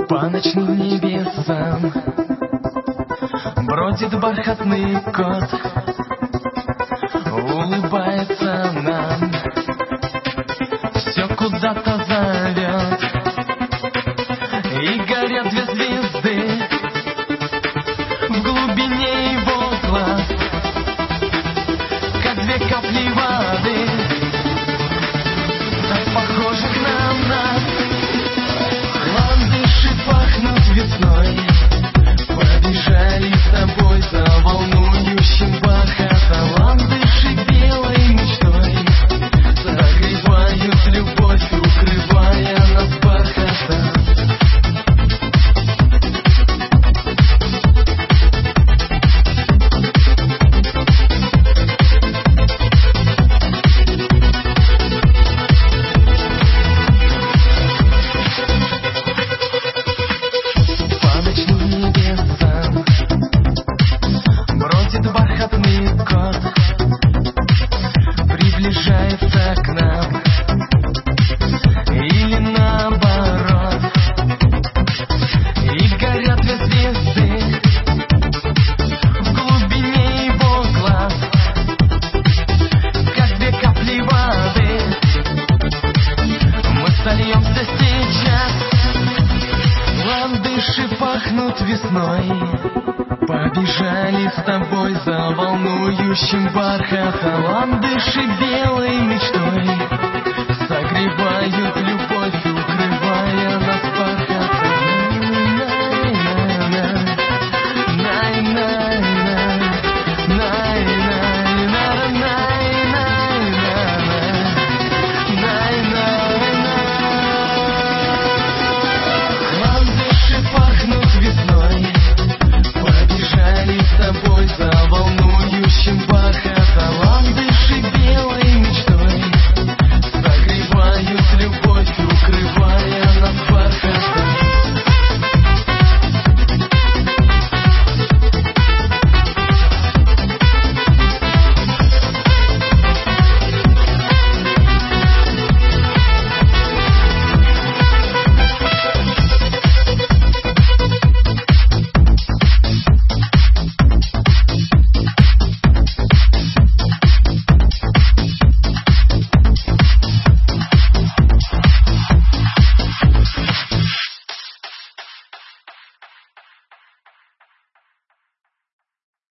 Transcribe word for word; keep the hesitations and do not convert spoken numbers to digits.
По ночным небесам бродит бархатный кот, улыбается нам, все куда-то зовет. И горят две звезды в глубине его глаз, как две капли воды, так похожих на нас. Ландыши пахнут весной, побежали с тобой за волнующим бархатом. Ландыши белой мечтой согревают любовь, укрывая нас бархатом. Приближается к нам или наоборот, и горят две звезды в глубине его глаз, как две капли воды. Мы сольемся сейчас, ландыши пахнут весной, побежали с тобой за волнующим бархатом. Ландыши белой мечтой согревают любовь.